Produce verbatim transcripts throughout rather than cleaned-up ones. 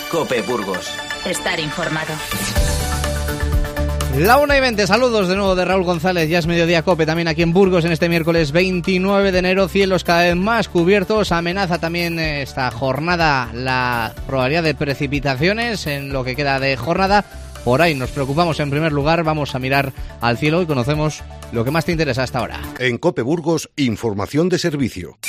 COPE Burgos. Estar informado. La una y veinte, saludos de nuevo de Raúl González, ya es mediodía COPE también aquí en Burgos en este miércoles veintinueve de enero, cielos cada vez más cubiertos, amenaza también esta jornada la probabilidad de precipitaciones en lo que queda de jornada. Por ahí nos preocupamos en primer lugar, vamos a mirar al cielo y conocemos lo que más te interesa hasta ahora. En COPE Burgos, información de servicio.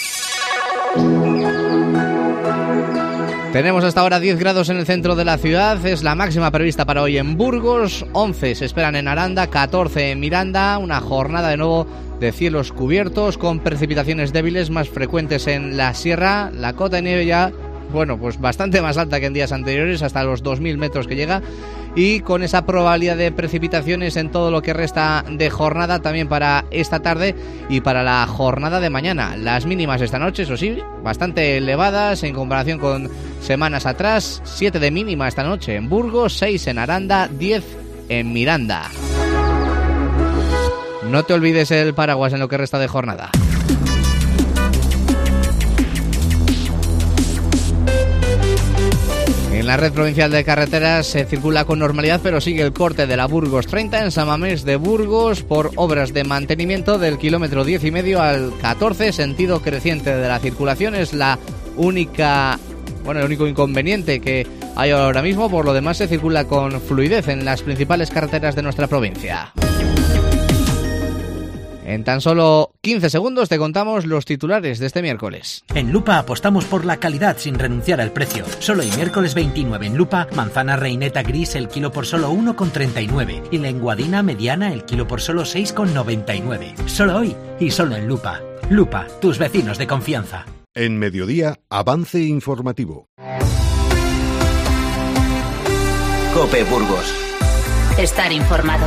Tenemos hasta ahora diez grados en el centro de la ciudad, es la máxima prevista para hoy en Burgos, once se esperan en Aranda, catorce en Miranda, una jornada de nuevo de cielos cubiertos con precipitaciones débiles más frecuentes en la sierra, la cota de nieve ya, bueno, pues bastante más alta que en días anteriores, hasta los dos mil metros que llega, y con esa probabilidad de precipitaciones en todo lo que resta de jornada también para esta tarde y para la jornada de mañana. Las mínimas esta noche, eso sí, bastante elevadas en comparación con semanas atrás, siete de mínima esta noche en Burgos, seis en Aranda, diez en Miranda. No te olvides el paraguas en lo que resta de jornada. En la red provincial de carreteras se circula con normalidad, pero sigue el corte de la Burgos treinta en San Mamés de Burgos por obras de mantenimiento del kilómetro diez y medio al catorce, sentido creciente de la circulación. Es la única, bueno, el único inconveniente que hay ahora mismo. Por lo demás se circula con fluidez en las principales carreteras de nuestra provincia. En tan solo quince segundos te contamos los titulares de este miércoles. En Lupa apostamos por la calidad sin renunciar al precio. Solo hoy miércoles veintinueve en Lupa, manzana reineta gris el kilo por solo uno con treinta y nueve y lenguadina mediana el kilo por solo seis con noventa y nueve. Solo hoy y solo en Lupa. Lupa, tus vecinos de confianza. En mediodía, avance informativo. COPE Burgos. Estar informado.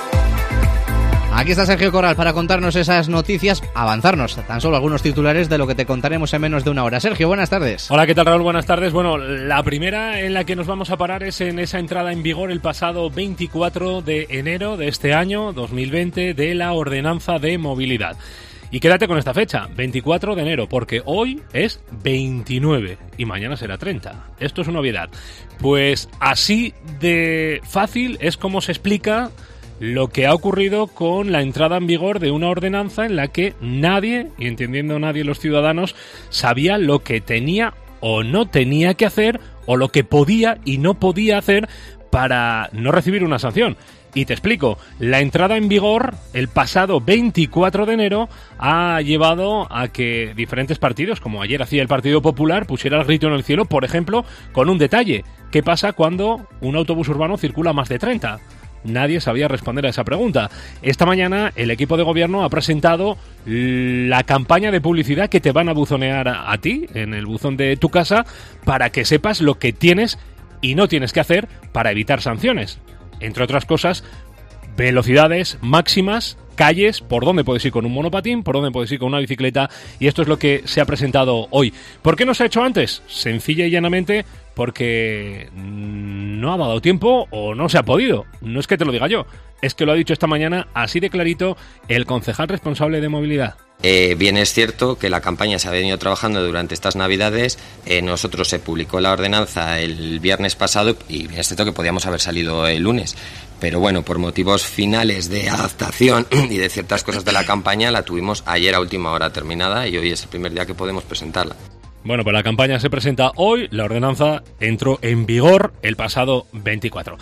Aquí está Sergio Corral para contarnos esas noticias, avanzarnos tan solo algunos titulares de lo que te contaremos en menos de una hora. Sergio, buenas tardes. Hola, ¿qué tal, Raúl? Buenas tardes. Bueno, la primera en la que nos vamos a parar es en esa entrada en vigor el pasado veinticuatro de enero de este año dos mil veinte de la Ordenanza de Movilidad. Y quédate con esta fecha, veinticuatro de enero, porque hoy es veintinueve y mañana será treinta. Esto es una obviedad. Pues así de fácil es como se explica lo que ha ocurrido con la entrada en vigor de una ordenanza en la que nadie, y entendiendo nadie los ciudadanos, sabía lo que tenía o no tenía que hacer, o lo que podía y no podía hacer para no recibir una sanción. Y te explico, la entrada en vigor el pasado veinticuatro de enero ha llevado a que diferentes partidos, como ayer hacía el Partido Popular, pusiera el grito en el cielo, por ejemplo, con un detalle. ¿Qué pasa cuando un autobús urbano circula más de treinta? Nadie sabía responder a esa pregunta. Esta mañana el equipo de gobierno ha presentado la campaña de publicidad que te van a buzonear a, a ti en el buzón de tu casa para que sepas lo que tienes y no tienes que hacer para evitar sanciones. Entre otras cosas, velocidades máximas, calles, por dónde puedes ir con un monopatín, por dónde puedes ir con una bicicleta, y esto es lo que se ha presentado hoy. ¿Por qué no se ha hecho antes? Sencilla y llanamente porque no ha dado tiempo o no se ha podido. No es que te lo diga yo, es que lo ha dicho esta mañana así de clarito el concejal responsable de movilidad. Eh, bien es cierto que la campaña se ha venido trabajando durante estas Navidades. Eh, nosotros se publicó la ordenanza el viernes pasado y es cierto que podíamos haber salido el lunes. Pero bueno, por motivos finales de adaptación y de ciertas cosas de la campaña, la tuvimos ayer a última hora terminada y hoy es el primer día que podemos presentarla. Bueno, pues la campaña se presenta hoy, la ordenanza entró en vigor el pasado veinticuatro.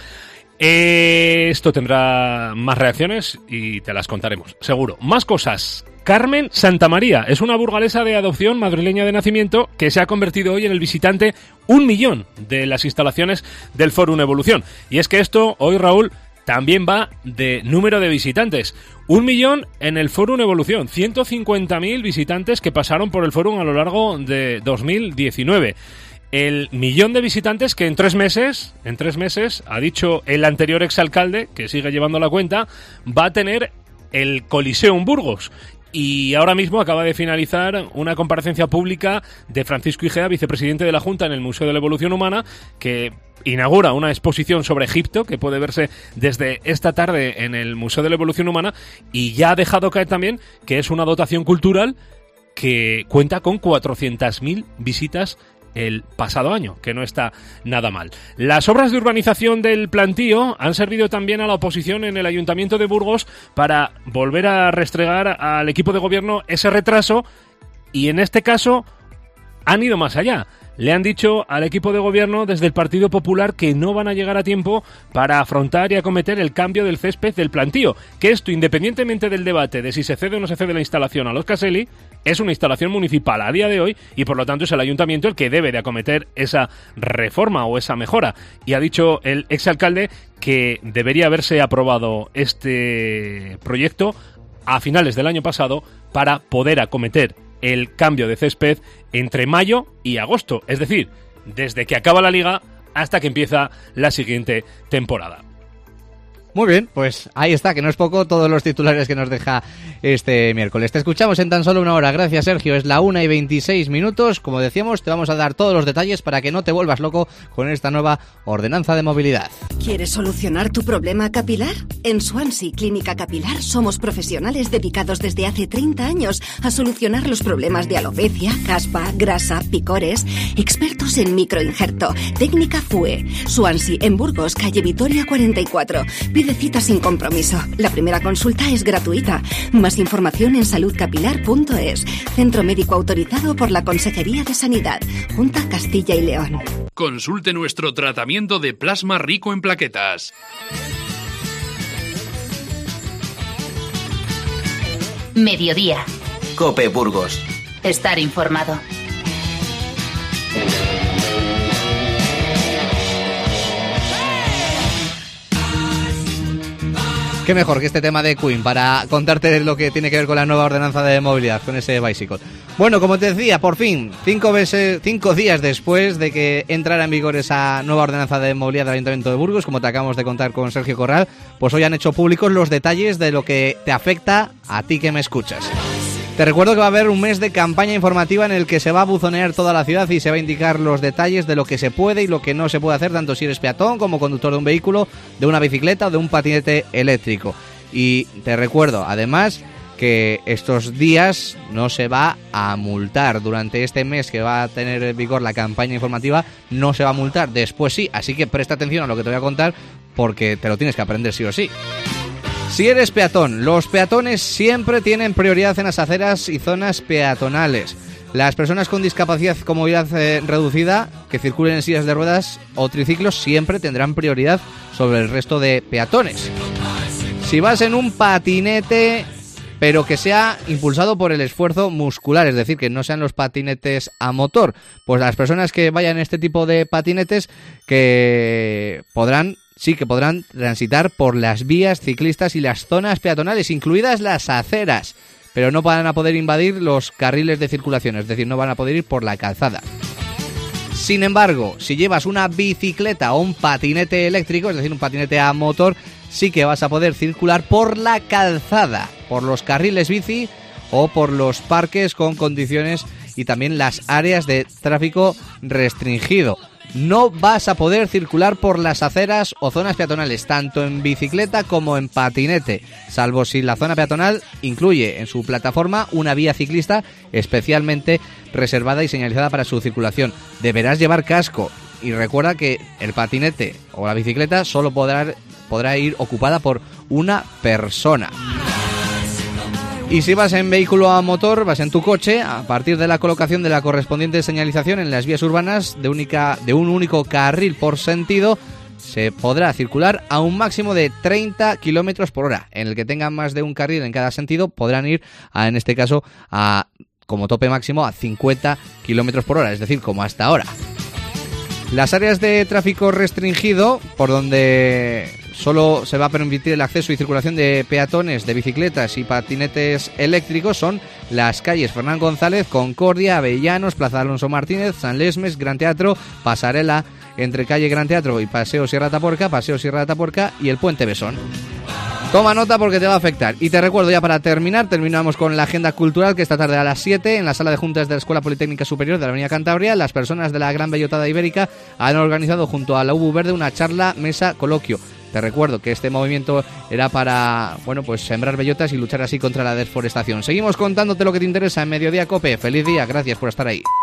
Eh, esto tendrá más reacciones y te las contaremos, seguro. Más cosas. Carmen Santamaría es una burgalesa de adopción madrileña de nacimiento que se ha convertido hoy en el visitante un millón de las instalaciones del Fórum Evolución. Y es que esto, hoy, Raúl, también va de número de visitantes. Un millón en el Fórum Evolución. ciento cincuenta mil visitantes que pasaron por el Fórum a lo largo de dos mil diecinueve. El millón de visitantes que en tres meses, en tres meses, ha dicho el anterior exalcalde, que sigue llevando la cuenta, va a tener el Coliseum Burgos. Y ahora mismo acaba de finalizar una comparecencia pública de Francisco Igea, vicepresidente de la Junta en el Museo de la Evolución Humana, que inaugura una exposición sobre Egipto que puede verse desde esta tarde en el Museo de la Evolución Humana, y ya ha dejado caer también que es una dotación cultural que cuenta con cuatrocientas mil visitas el pasado año, que no está nada mal. Las obras de urbanización del plantío han servido también a la oposición en el Ayuntamiento de Burgos para volver a restregar al equipo de gobierno ese retraso, y en este caso han ido más allá. Le han dicho al equipo de gobierno desde el Partido Popular que no van a llegar a tiempo para afrontar y acometer el cambio del césped del plantío, que esto, independientemente del debate de si se cede o no se cede la instalación a los Caselli, es una instalación municipal a día de hoy y por lo tanto es el ayuntamiento el que debe de acometer esa reforma o esa mejora. Y ha dicho el exalcalde que debería haberse aprobado este proyecto a finales del año pasado para poder acometer el cambio de césped entre mayo y agosto, es decir, desde que acaba la liga hasta que empieza la siguiente temporada. Muy bien, pues ahí está, que no es poco todos los titulares que nos deja este miércoles. Te escuchamos en tan solo una hora. Gracias, Sergio. Es la una y veintiséis minutos. Como decíamos, te vamos a dar todos los detalles para que no te vuelvas loco con esta nueva ordenanza de movilidad. ¿Quieres solucionar tu problema capilar? En Swansea Clínica Capilar somos profesionales dedicados desde hace treinta años a solucionar los problemas de alopecia, caspa, grasa, picores. Expertos en microinjerto. Técnica F U E. Swansea en Burgos, calle Vitoria cuarenta y cuatro. Pide cita sin compromiso. La primera consulta es gratuita. Más información en salud capilar punto es. Centro médico autorizado por la Consejería de Sanidad. Junta Castilla y León. Consulte nuestro tratamiento de plasma rico en plaquetas. Mediodía. COPE Burgos. Estar informado. Qué mejor que este tema de Queen para contarte lo que tiene que ver con la nueva ordenanza de movilidad, con ese bicycle. Bueno, como te decía, por fin, cinco, veces, cinco días después de que entrara en vigor esa nueva ordenanza de movilidad del Ayuntamiento de Burgos, como te acabamos de contar con Sergio Corral, pues hoy han hecho públicos los detalles de lo que te afecta a ti que me escuchas. Te recuerdo que va a haber un mes de campaña informativa en el que se va a buzonear toda la ciudad y se va a indicar los detalles de lo que se puede y lo que no se puede hacer, tanto si eres peatón como conductor de un vehículo, de una bicicleta o de un patinete eléctrico. Y te recuerdo, además, que estos días no se va a multar. Durante este mes que va a tener en vigor la campaña informativa, no se va a multar. Después sí, así que presta atención a lo que te voy a contar porque te lo tienes que aprender sí o sí. Si eres peatón, los peatones siempre tienen prioridad en las aceras y zonas peatonales. Las personas con discapacidad con movilidad eh, reducida que circulen en sillas de ruedas o triciclos siempre tendrán prioridad sobre el resto de peatones. Si vas en un patinete, pero que sea impulsado por el esfuerzo muscular, es decir, que no sean los patinetes a motor, pues las personas que vayan en este tipo de patinetes que podrán... sí que podrán transitar por las vías ciclistas y las zonas peatonales, incluidas las aceras, pero no van a poder invadir los carriles de circulación, es decir, no van a poder ir por la calzada. Sin embargo, si llevas una bicicleta o un patinete eléctrico, es decir, un patinete a motor, sí que vas a poder circular por la calzada, por los carriles bici o por los parques con condiciones y también las áreas de tráfico restringido. No vas a poder circular por las aceras o zonas peatonales, tanto en bicicleta como en patinete, salvo si la zona peatonal incluye en su plataforma una vía ciclista especialmente reservada y señalizada para su circulación. Deberás llevar casco y recuerda que el patinete o la bicicleta solo podrá, podrá ir ocupada por una persona. Y si vas en vehículo a motor, vas en tu coche, a partir de la colocación de la correspondiente señalización en las vías urbanas de, única, de un único carril por sentido, se podrá circular a un máximo de treinta kilómetros por hora. En el que tengan más de un carril en cada sentido, podrán ir, a, en este caso, a como tope máximo a cincuenta kilómetros por hora, es decir, como hasta ahora. Las áreas de tráfico restringido, por donde solo se va a permitir el acceso y circulación de peatones, de bicicletas y patinetes eléctricos, son las calles Fernán González, Concordia, Avellanos, Plaza Alonso Martínez, San Lesmes, Gran Teatro, Pasarela entre calle Gran Teatro y Paseo Sierra Tapuerca, Paseo Sierra Tapuerca y el Puente Besón. Toma nota porque te va a afectar. Y te recuerdo ya para terminar, terminamos con la agenda cultural que esta tarde a las siete en la sala de juntas de la Escuela Politécnica Superior de la Avenida Cantabria, las personas de la Gran Bellotada Ibérica han organizado junto a la U B U Verde una charla, mesa, coloquio. Te recuerdo que este movimiento era para, bueno, pues sembrar bellotas y luchar así contra la deforestación. Seguimos contándote lo que te interesa en Mediodía COPE. Feliz día, gracias por estar ahí.